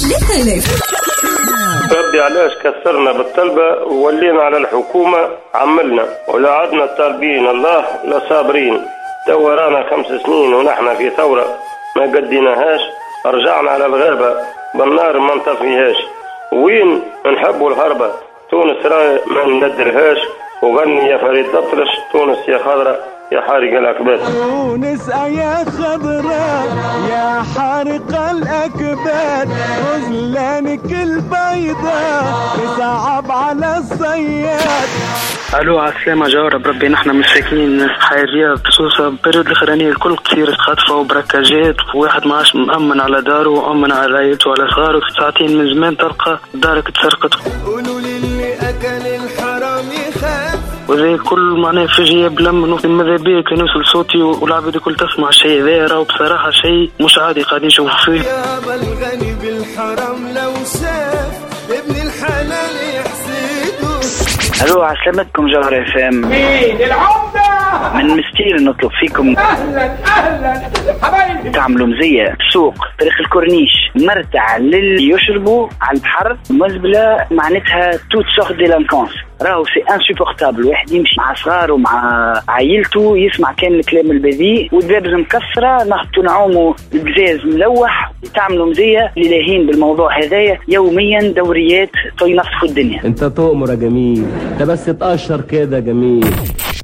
ربي علاش كسرنا بالطلبة وولينا على الحكومة عملنا، ولا عدنا طالبين الله لا صابرين. توا رانا 5 سنين ونحن في ثورة ما قديناهاش، رجعنا على الغابة بالنار ما نطفيهاش. وين نحبوا الهربة تونس راي ما ندرهاش، وغني يا فريد الأطرش تونس يا خضرة يا حارق الأكباد. تونس يا خضرة يا حارق الأكباد، غزلانك البيضاء تصعب على الصياد. الو عالسلامة جوهرة بربي، نحن مساكين حي الرياض خصوصا بالبريود الاخرانية الكل كثير خطفة وبركاجات، وواحد ما عادش مأمن على داره وأمن على عائلته وعلى صغاره. ساعتين من زمان تلقى دارك تسرقت. قولوا للي أكل الحرام يخاف، وزي كل معناه فجية بلم ماذا بيا كان يوصل صوتي والعباد الكل تسمع الشيء ذا. راهو بصراحة شيء مش عادي قاعدين نشوفوا فيه. يا بالغني بالحرام لو شاف ابن الحلال يحسده. الو عسلامتكم جوهر FM. مين العمدة؟ من مستير نطلب فيكم اهلا حبايبي تعملوا مزية سوق طريق الكورنيش مرتع للي يشربوا على البحر، مزبلة معناتها توت سوغ ديلانكونس. راهو سي انسوبورتابل، واحد يمشي مع صغاره مع عائلته يسمع كان الكلام البذيء والدبابز مكسرة، نهبطوا نعوموا القزاز ملوح. تعملوا مزية للاهين بالموضوع هذايا يوميا دوريات ينصفوا الدنيا. انت تؤمر يا جميل، انت بس تقشر كده جميل.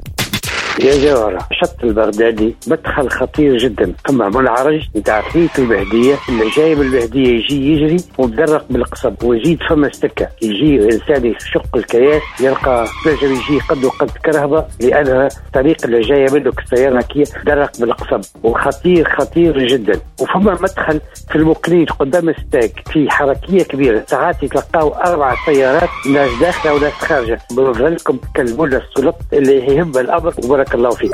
يا جوهرة شط البغدادي مدخل خطير جدا، ثم منعرج نتاع فيك البهدية. اللي جاي بالبهدية يجي يجري ومدرق بالقصب، ويزيد فما استكة. يجي الإنسان يشق الكياس يلقى نجم يجي قد وقد كرهبة، لأنها الطريق اللي جاية منه السيارة كي درق بالقصب، وخطير خطير جدا. وفما مدخل في المقلين قدام الستاك في حركية كبيرة، ساعات يتلقاو 4 سيارات، ناس داخلة وناس خارجة. بنظلكم تكلمونا السلط اللي يهم الأمر. وبارك الله فيك.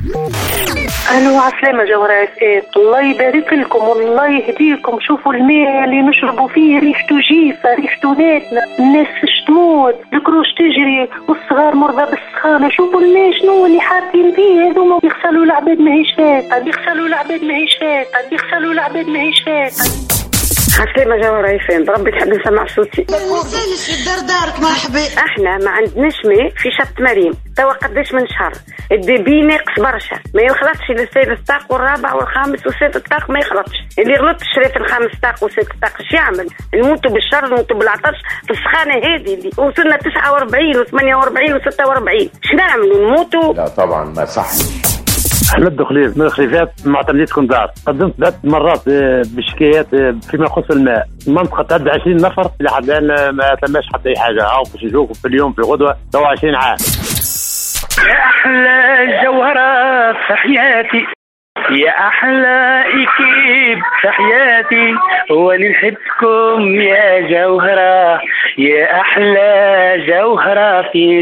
الو عسلامة جوهرة FM. الله يبارك لكم والله يهديكم. شوفوا الماء اللي نشربوا فيه ريحته جيفة، ريحته ناتنة، الناس تموت، الكروش تجري والصغار مرضى بالسخانة. شوفوا الماء شنو اللي حاطين فيه هذوما. يغسلوا العباد ماهيش فاتة، يغسلوا العباد ماهيش فاتة، يغسلوا العباد ماهيش فاتة. عسلامة جوهرة FM. بربي تحب نسمع صوتي. ما تسالش في الدار دارك مرحبا. احنا ما عندناش ماء في شط مريم توا قداش من شهر. الدبي ناقص برشا، ما يخلطش للثالث طاق والرابع والخامس والسادس طاق، ما يخلطش. اللي غلط شريت الخامس طاق والسادس طاق اش يعمل؟ نموتوا بالشر نموتوا بالعطش في السخانة هذه اللي وصلنا 49 و48 و46. اش نعملوا نموتوا؟ لا طبعا ما صح. احنا الدخلين من الخليفات مع تمليتكم دار قدمت 3 مرات بشكايات فيما يخص الماء. المنطقه تعدى 20 نفر لحد الان ما تماش حتى اي حاجه. عاو باش يجوكم في اليوم في غدوه تو 20 عام. يا احلى جوهرة في حياتي، يا احلى اكيب في حياتي، وانا نحبكم يا جوهرة، يا احلى جوهرة في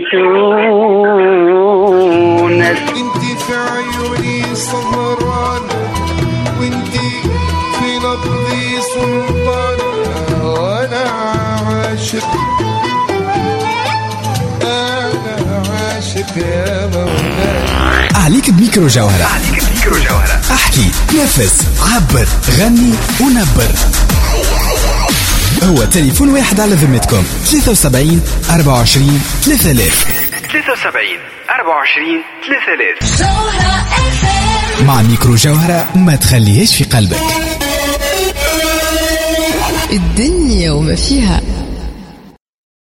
تونس. انتي في عيوني سهرانة، وانتي في نبضي سلطانة، وانا عاشق، انا عاشق يا مولاي. عليك بميكرو جوهرة، عليك بميكرو جوهرة. احكي، نفس، عبر، غني ونبر. هو تليفون واحد على ذمتكم 73 24 3000 73 24 3000. مع ميكرو جوهرة ما تخليهش في قلبك. الدنيا وما فيها.